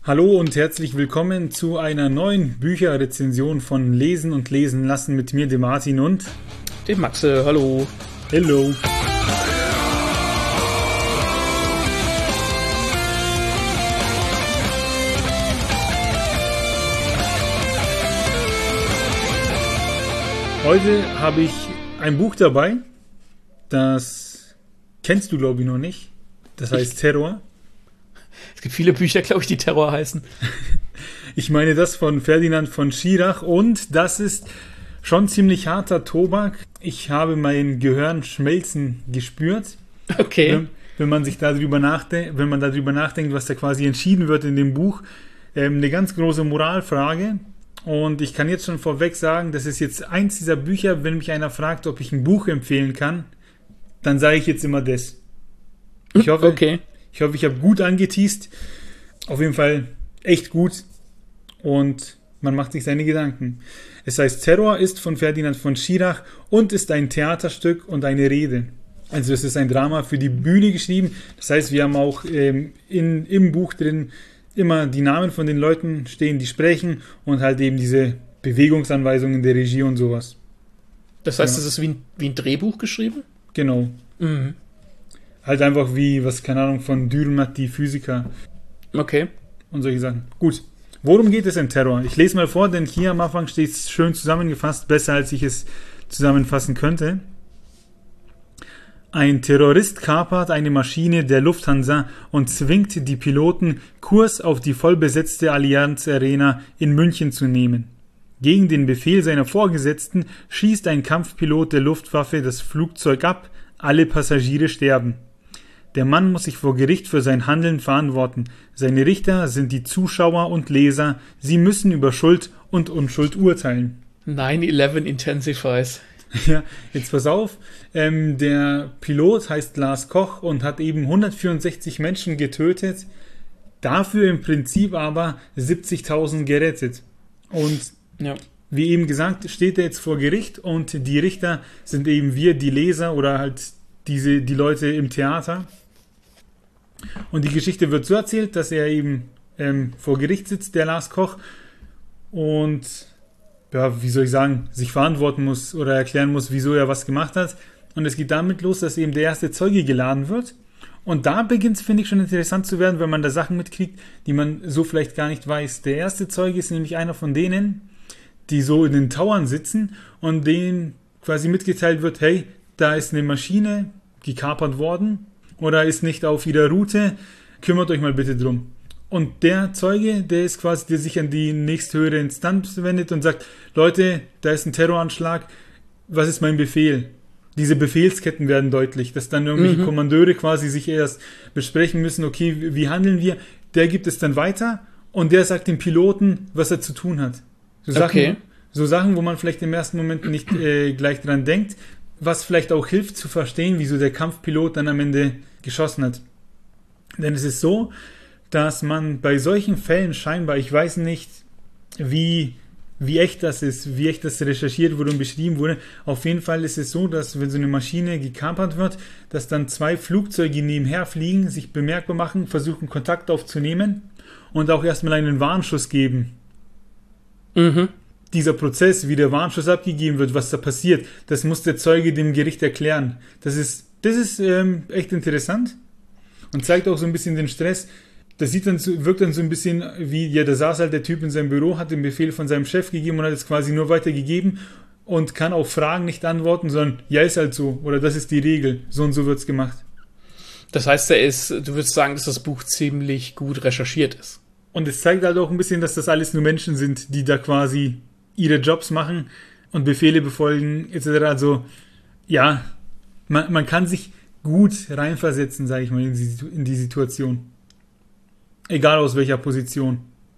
Hallo und herzlich willkommen zu einer neuen Bücherrezension von Lesen und Lesen lassen mit mir, dem Martin und dem Maxe. Hallo. Hello. Heute habe ich ein Buch dabei, das kennst du, glaube ich, noch nicht. Das heißt Terror. Es gibt viele Bücher, glaube ich, die Terror heißen. Ich meine das von Ferdinand von Schirach und das ist schon ziemlich harter Tobak. Ich habe mein Gehirn schmelzen gespürt. Okay. Wenn man darüber nachdenkt, was da quasi entschieden wird in dem Buch. Eine ganz große Moralfrage. Und ich kann jetzt schon vorweg sagen, das ist jetzt eins dieser Bücher, wenn mich einer fragt, ob ich ein Buch empfehlen kann, dann sage ich jetzt immer das. Ich hoffe, ich habe gut angeteast. Auf jeden Fall echt gut. Und man macht sich seine Gedanken. Es heißt, Terror ist von Ferdinand von Schirach und ist ein Theaterstück und eine Rede. Also es ist ein Drama für die Bühne geschrieben. Das heißt, wir haben auch im Buch drin immer die Namen von den Leuten stehen, die sprechen und halt eben diese Bewegungsanweisungen der Regie und sowas. Das heißt, es ist wie ein Drehbuch geschrieben? Genau. Mhm. Halt einfach wie, keine Ahnung, von Dürrenmatt, die Physiker. Okay. Und solche Sachen. Gut. Worum geht es in Terror? Ich lese mal vor, denn hier am Anfang steht es schön zusammengefasst, besser als ich es zusammenfassen könnte. Ein Terrorist kapert eine Maschine der Lufthansa und zwingt die Piloten, Kurs auf die vollbesetzte Allianz Arena in München zu nehmen. Gegen den Befehl seiner Vorgesetzten schießt ein Kampfpilot der Luftwaffe das Flugzeug ab, alle Passagiere sterben. Der Mann muss sich vor Gericht für sein Handeln verantworten. Seine Richter sind die Zuschauer und Leser. Sie müssen über Schuld und Unschuld urteilen. 9/11 intensifies. Ja, jetzt pass auf. Der Pilot heißt Lars Koch und hat eben 164 Menschen getötet. Dafür im Prinzip aber 70.000 gerettet. Und wie eben gesagt, steht er jetzt vor Gericht und die Richter sind eben wir, die Leser oder halt die Leute im Theater. Und die Geschichte wird so erzählt, dass er eben vor Gericht sitzt, der Lars Koch, und wie soll ich sagen, sich verantworten muss oder erklären muss, wieso er was gemacht hat. Und es geht damit los, dass eben der erste Zeuge geladen wird. Und da beginnt es, finde ich, schon interessant zu werden, wenn man da Sachen mitkriegt, die man so vielleicht gar nicht weiß. Der erste Zeuge ist nämlich einer von denen, die so in den Towern sitzen und denen quasi mitgeteilt wird, hey, da ist eine Maschine gekapert worden oder ist nicht auf ihrer Route, kümmert euch mal bitte drum. Und der Zeuge, der ist quasi, der sich an die nächsthöhere Instanz wendet und sagt, Leute, da ist ein Terroranschlag, was ist mein Befehl? Diese Befehlsketten werden deutlich, dass dann irgendwelche Kommandeure quasi sich erst besprechen müssen, okay, wie handeln wir? Der gibt es dann weiter und der sagt dem Piloten, was er zu tun hat. So Sachen, wo man vielleicht im ersten Moment nicht gleich dran denkt, was vielleicht auch hilft zu verstehen, wieso der Kampfpilot dann am Ende geschossen hat. Denn es ist so, dass man bei solchen Fällen scheinbar, ich weiß nicht, wie echt das ist, wie echt das recherchiert wurde und beschrieben wurde, auf jeden Fall ist es so, dass wenn so eine Maschine gekapert wird, dass dann 2 Flugzeuge nebenher fliegen, sich bemerkbar machen, versuchen Kontakt aufzunehmen und auch erstmal einen Warnschuss geben. Dieser Prozess, wie der Warnschuss abgegeben wird, was da passiert, das muss der Zeuge dem Gericht erklären. Das ist echt interessant und zeigt auch so ein bisschen den Stress. Das wirkt dann so ein bisschen wie, da saß halt der Typ in seinem Büro, hat den Befehl von seinem Chef gegeben und hat es quasi nur weitergegeben und kann auf Fragen nicht antworten, sondern ja, ist halt so oder das ist die Regel, so und so wird's gemacht. Das heißt, du würdest sagen, dass das Buch ziemlich gut recherchiert ist. Und es zeigt halt auch ein bisschen, dass das alles nur Menschen sind, die da quasi ihre Jobs machen und Befehle befolgen, etc. Also, ja, man kann sich gut reinversetzen, sage ich mal, in die Situation. Egal aus welcher Position.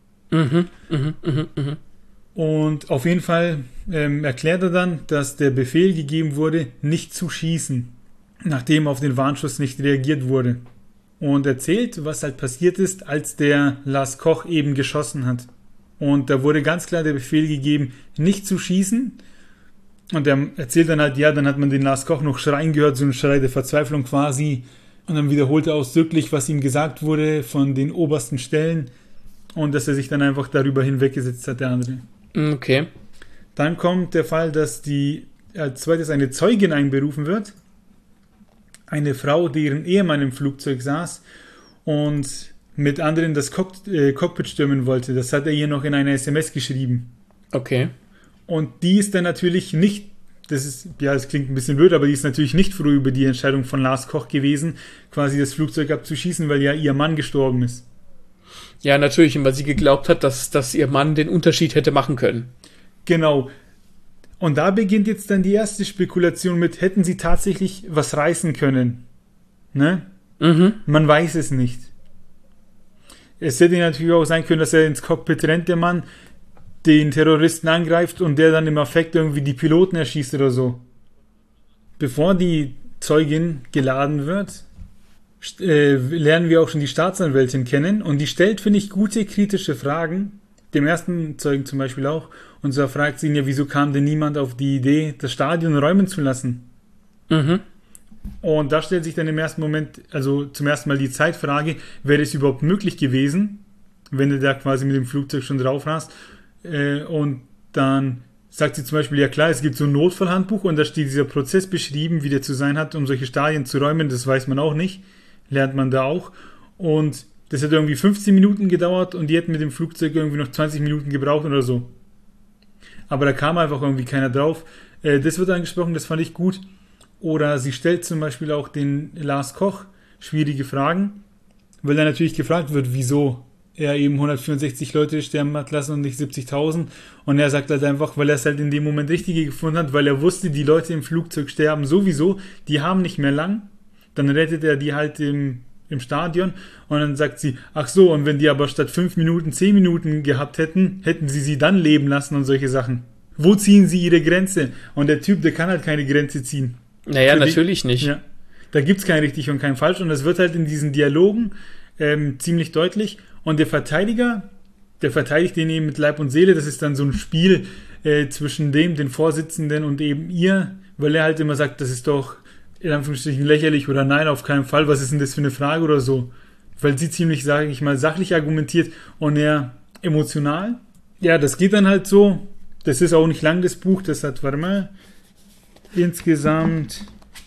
Und auf jeden Fall erklärt er dann, dass der Befehl gegeben wurde, nicht zu schießen, nachdem auf den Warnschuss nicht reagiert wurde. Und erzählt, was halt passiert ist, als der Lars Koch eben geschossen hat. Und da wurde ganz klar der Befehl gegeben, nicht zu schießen. Und er erzählt dann halt, dann hat man den Lars Koch noch schreien gehört, so ein Schrei der Verzweiflung quasi. Und dann wiederholt er ausdrücklich, was ihm gesagt wurde von den obersten Stellen. und dass er sich dann einfach darüber hinweggesetzt hat, der andere. Okay. Dann kommt der Fall, dass als zweites eine Zeugin einberufen wird. Eine Frau, deren Ehemann im Flugzeug saß und mit anderen das Cockpit stürmen wollte. Das hat er ihr noch in einer SMS geschrieben. Okay. Und die ist dann natürlich nicht, das klingt ein bisschen blöd, aber die ist natürlich nicht froh über die Entscheidung von Lars Koch gewesen, quasi das Flugzeug abzuschießen, weil ja ihr Mann gestorben ist. Ja, natürlich, weil sie geglaubt hat, dass ihr Mann den Unterschied hätte machen können. Genau. Und da beginnt jetzt dann die erste Spekulation mit, hätten sie tatsächlich was reißen können? Ne? Mhm. Man weiß es nicht. Es hätte natürlich auch sein können, dass er ins Cockpit rennt, der Mann, den Terroristen angreift und der dann im Affekt irgendwie die Piloten erschießt oder so. Bevor die Zeugin geladen wird, lernen wir auch schon die Staatsanwältin kennen und die stellt, finde ich, gute kritische Fragen, dem ersten Zeugen zum Beispiel auch, und so fragt sie ihn ja, wieso kam denn niemand auf die Idee, das Stadion räumen zu lassen? Mhm. Und da stellt sich dann im ersten Moment, also zum ersten Mal die Zeitfrage, wäre es überhaupt möglich gewesen, wenn er da quasi mit dem Flugzeug schon drauf rast? Und dann sagt sie zum Beispiel, ja klar, es gibt so ein Notfallhandbuch und da steht dieser Prozess beschrieben, wie der zu sein hat, um solche Stadien zu räumen, das weiß man auch nicht, lernt man da auch. Und das hat irgendwie 15 Minuten gedauert und die hätten mit dem Flugzeug irgendwie noch 20 Minuten gebraucht oder so. Aber da kam einfach irgendwie keiner drauf. Das wird angesprochen, das fand ich gut. Oder sie stellt zum Beispiel auch den Lars Koch schwierige Fragen, weil er natürlich gefragt wird, wieso er eben 164 Leute sterben hat lassen und nicht 70.000. Und er sagt halt einfach, weil er es halt in dem Moment Richtige gefunden hat, weil er wusste, die Leute im Flugzeug sterben sowieso, die haben nicht mehr lang. Dann rettet er die halt im Stadion und dann sagt sie, ach so, und wenn die aber statt 5 Minuten 10 Minuten gehabt hätten, hätten sie dann leben lassen und solche Sachen. Wo ziehen sie ihre Grenze? Und der Typ, der kann halt keine Grenze ziehen. Naja, natürlich nicht. Ja, da gibt es kein richtig und kein falsch und das wird halt in diesen Dialogen ziemlich deutlich. Und der Verteidiger, der verteidigt den eben mit Leib und Seele. Das ist dann so ein Spiel zwischen den Vorsitzenden und eben ihr, weil er halt immer sagt, das ist doch in Anführungsstrichen lächerlich oder nein, auf keinen Fall. Was ist denn das für eine Frage oder so? Weil sie ziemlich, sage ich mal, sachlich argumentiert und er emotional. Ja, das geht dann halt so. Das ist auch nicht lang, das Buch. Das hat, warte mal, insgesamt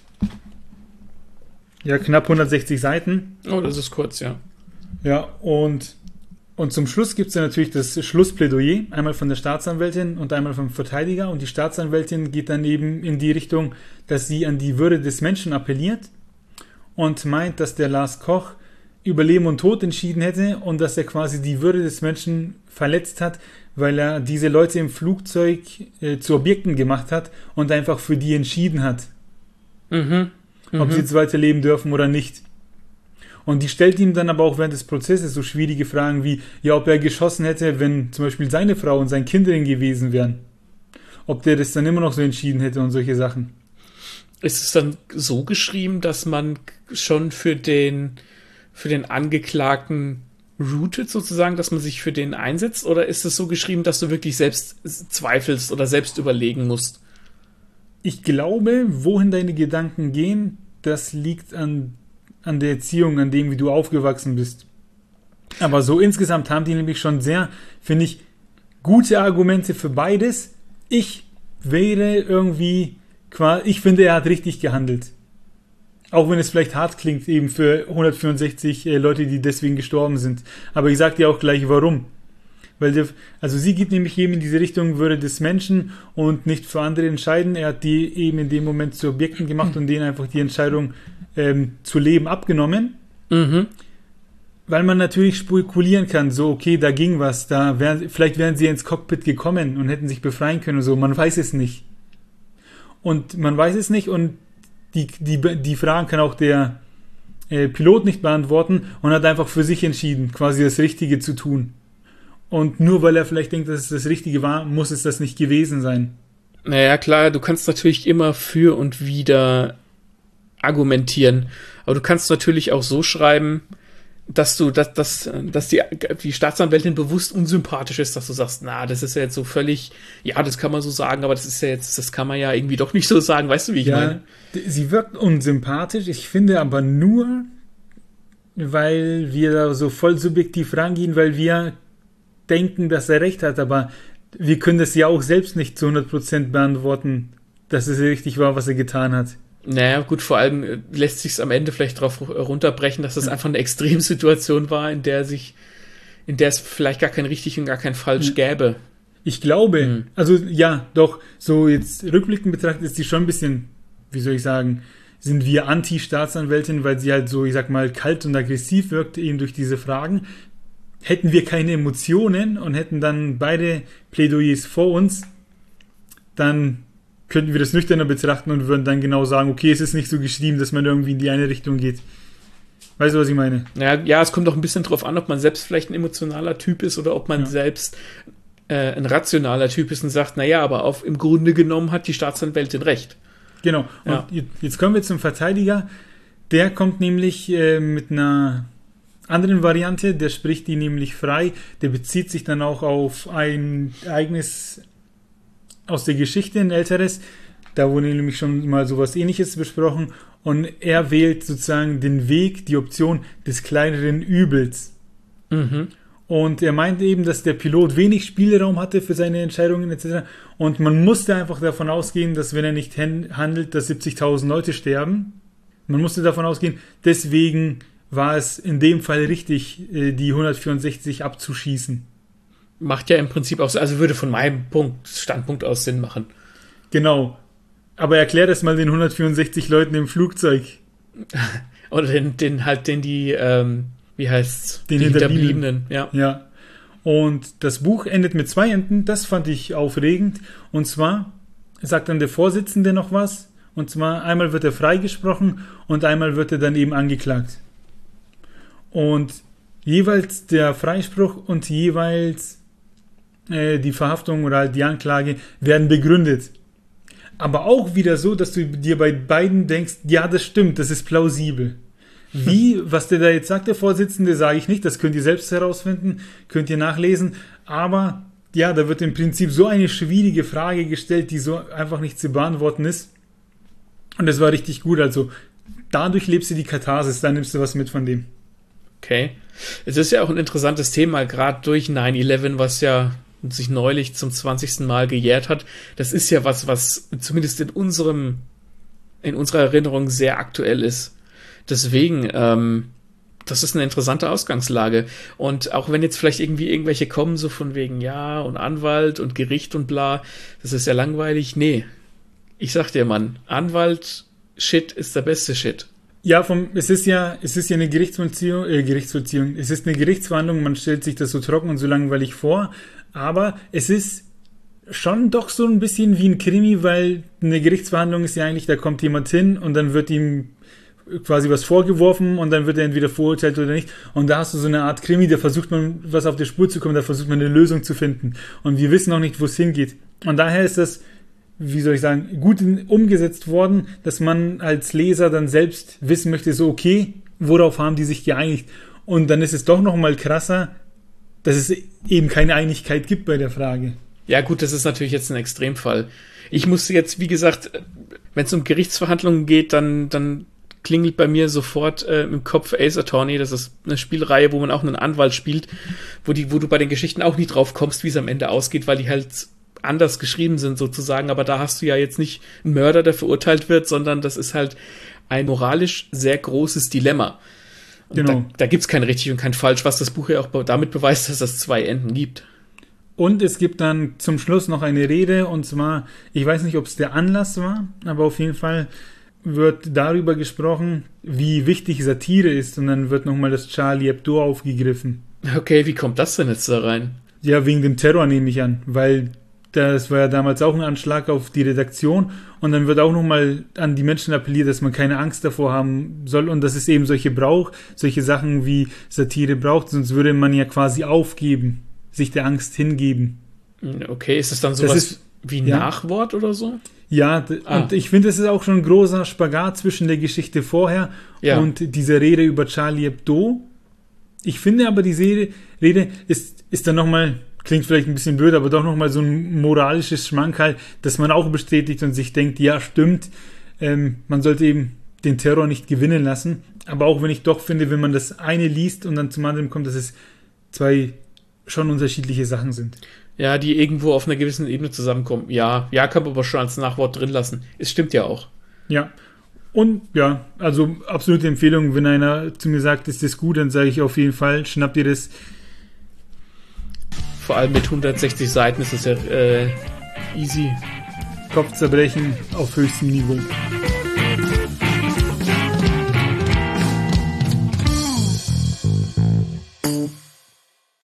ja knapp 160 Seiten. Oh, das ist kurz, ja. Ja, und zum Schluss gibt es ja natürlich das Schlussplädoyer, einmal von der Staatsanwältin und einmal vom Verteidiger. Und die Staatsanwältin geht dann eben in die Richtung, dass sie an die Würde des Menschen appelliert und meint, dass der Lars Koch über Leben und Tod entschieden hätte und dass er quasi die Würde des Menschen verletzt hat, weil er diese Leute im Flugzeug zu Objekten gemacht hat und einfach für die entschieden hat, ob sie jetzt weiterleben dürfen oder nicht. Und die stellt ihm dann aber auch während des Prozesses so schwierige Fragen wie, ja, ob er geschossen hätte, wenn zum Beispiel seine Frau und sein Kind drin gewesen wären. Ob der das dann immer noch so entschieden hätte und solche Sachen. Ist es dann so geschrieben, dass man schon für den Angeklagten routet sozusagen, dass man sich für den einsetzt? Oder ist es so geschrieben, dass du wirklich selbst zweifelst oder selbst überlegen musst? Ich glaube, wohin deine Gedanken gehen, das liegt an der Erziehung, an dem, wie du aufgewachsen bist. Aber so insgesamt haben die nämlich schon sehr, finde ich, gute Argumente für beides. Ich finde, er hat richtig gehandelt. Auch wenn es vielleicht hart klingt, eben für 164 Leute, die deswegen gestorben sind. Aber ich sage dir auch gleich, warum. Weil sie geht nämlich eben in diese Richtung, Würde des Menschen und nicht für andere entscheiden. Er hat die eben in dem Moment zu Objekten gemacht und denen einfach die Entscheidung zu leben abgenommen. Weil man natürlich spekulieren kann, so okay, da ging was, vielleicht wären sie ins Cockpit gekommen und hätten sich befreien können und so, man weiß es nicht. Und die Fragen kann auch der Pilot nicht beantworten und hat einfach für sich entschieden, quasi das Richtige zu tun. Und nur weil er vielleicht denkt, dass es das Richtige war, muss es das nicht gewesen sein. Naja, klar, du kannst natürlich immer für und wider argumentieren. Aber du kannst natürlich auch so schreiben, dass die Staatsanwältin bewusst unsympathisch ist, dass du sagst, na, das ist ja jetzt so völlig, ja, das kann man so sagen, aber das kann man ja irgendwie doch nicht so sagen, weißt du, wie ich meine? Sie wirkt unsympathisch, ich finde aber nur, weil wir da so voll subjektiv rangehen, weil wir denken, dass er recht hat, aber wir können das ja auch selbst nicht zu 100% beantworten, dass es richtig war, was er getan hat. Naja, gut, vor allem lässt sich es am Ende vielleicht darauf runterbrechen, dass das einfach eine Extremsituation war, in der es vielleicht gar kein richtig und gar kein falsch gäbe. Ich glaube, also ja, doch, so jetzt rückblickend betrachtet ist die schon ein bisschen, wie soll ich sagen, sind wir Anti-Staatsanwältin, weil sie halt so, ich sag mal, kalt und aggressiv wirkte, eben durch diese Fragen. Hätten wir keine Emotionen und hätten dann beide Plädoyers vor uns, dann könnten wir das nüchterner betrachten und würden dann genau sagen, okay, es ist nicht so geschrieben, dass man irgendwie in die eine Richtung geht. Weißt du, was ich meine? Ja, es kommt auch ein bisschen drauf an, ob man selbst vielleicht ein emotionaler Typ ist oder ob man selbst ein rationaler Typ ist und sagt, naja, aber im Grunde genommen hat die Staatsanwältin recht. Genau. Und jetzt kommen wir zum Verteidiger. Der kommt nämlich mit einer anderen Variante, der spricht die nämlich frei. Der bezieht sich dann auch auf ein Ereignis aus der Geschichte, ein älteres. Da wurde nämlich schon mal sowas Ähnliches besprochen. Und er wählt sozusagen den Weg, die Option des kleineren Übels. Mhm. Und er meinte eben, dass der Pilot wenig Spielraum hatte für seine Entscheidungen etc. Und man musste einfach davon ausgehen, dass wenn er nicht handelt, dass 70.000 Leute sterben. Man musste davon ausgehen, deswegen war es in dem Fall richtig, die 164 abzuschießen. Macht ja im Prinzip auch so, also würde von meinem Standpunkt aus Sinn machen. Genau. Aber erklär das mal den 164 Leuten im Flugzeug. Oder wie heißt's? Den die Hinterbliebenen. Ja. Und das Buch endet mit 2 Enden, das fand ich aufregend. Und zwar sagt dann der Vorsitzende noch was. Und zwar einmal wird er freigesprochen und einmal wird er dann eben angeklagt. Und jeweils der Freispruch und jeweils die Verhaftung oder halt die Anklage werden begründet. Aber auch wieder so, dass du dir bei beiden denkst, ja, das stimmt, das ist plausibel. Was der da jetzt sagt, der Vorsitzende, sage ich nicht, das könnt ihr selbst herausfinden, könnt ihr nachlesen, aber ja, da wird im Prinzip so eine schwierige Frage gestellt, die so einfach nicht zu beantworten ist. Und das war richtig gut, also dadurch lebst du die Katharsis, da nimmst du was mit von dem. Okay. Es ist ja auch ein interessantes Thema, gerade durch 9/11, was ja sich neulich zum 20. Mal gejährt hat. Das ist ja was zumindest in unserer Erinnerung sehr aktuell ist. Deswegen, das ist eine interessante Ausgangslage. Und auch wenn jetzt vielleicht irgendwie irgendwelche kommen, so von wegen, ja, und Anwalt und Gericht und bla, das ist ja langweilig. Nee, ich sag dir, Mann, Anwalt-Shit ist der beste Shit. Ja, es ist ja eine Gerichtsvollziehung, es ist eine Gerichtsverhandlung, man stellt sich das so trocken und so langweilig vor, aber es ist schon doch so ein bisschen wie ein Krimi, weil eine Gerichtsverhandlung ist ja eigentlich, da kommt jemand hin und dann wird ihm quasi was vorgeworfen und dann wird er entweder verurteilt oder nicht. Und da hast du so eine Art Krimi, da versucht man was auf die Spur zu kommen, da versucht man eine Lösung zu finden. Und wir wissen noch nicht, wo es hingeht. Und daher ist das, wie soll ich sagen, gut umgesetzt worden, dass man als Leser dann selbst wissen möchte, so okay, worauf haben die sich geeinigt? Und dann ist es doch noch mal krasser, dass es eben keine Einigkeit gibt bei der Frage. Ja gut, das ist natürlich jetzt ein Extremfall. Ich musste jetzt, wie gesagt, wenn es um Gerichtsverhandlungen geht, dann klingelt bei mir sofort im Kopf Ace Attorney. Das ist eine Spielreihe, wo man auch einen Anwalt spielt, wo du bei den Geschichten auch nie drauf kommst, wie es am Ende ausgeht, weil die halt anders geschrieben sind sozusagen. Aber da hast du ja jetzt nicht einen Mörder, der verurteilt wird, sondern das ist halt ein moralisch sehr großes Dilemma. Und genau. Da gibt es kein richtig und kein falsch, was das Buch ja auch damit beweist, dass es 2 Enden gibt. Und es gibt dann zum Schluss noch eine Rede, und zwar, ich weiß nicht, ob es der Anlass war, aber auf jeden Fall wird darüber gesprochen, wie wichtig Satire ist, und dann wird nochmal das Charlie Hebdo aufgegriffen. Okay, wie kommt das denn jetzt da rein? Ja, wegen dem Terror nehme ich an, weil das war ja damals auch ein Anschlag auf die Redaktion, und dann wird auch nochmal an die Menschen appelliert, dass man keine Angst davor haben soll und dass es eben solche Sachen wie Satire braucht, sonst würde man ja quasi aufgeben, sich der Angst hingeben. Okay, ist das dann sowas wie ein Nachwort oder so? Ja, und ich finde, es ist auch schon ein großer Spagat zwischen der Geschichte vorher und dieser Rede über Charlie Hebdo. Ich finde aber, diese Rede ist dann nochmal, klingt vielleicht ein bisschen blöd, aber doch nochmal so ein moralisches Schmankerl, dass man auch bestätigt und sich denkt, ja, stimmt, man sollte eben den Terror nicht gewinnen lassen. Aber auch wenn ich doch finde, wenn man das eine liest und dann zum anderen kommt, dass es 2 schon unterschiedliche Sachen sind. Ja, die irgendwo auf einer gewissen Ebene zusammenkommen. Ja, kann man aber schon als Nachwort drin lassen. Es stimmt ja auch. Ja. Und ja, also absolute Empfehlung, wenn einer zu mir sagt, ist das gut, dann sage ich auf jeden Fall, schnappt ihr das. Vor allem mit 160 Seiten ist es ja easy. Kopfzerbrechen auf höchstem Niveau.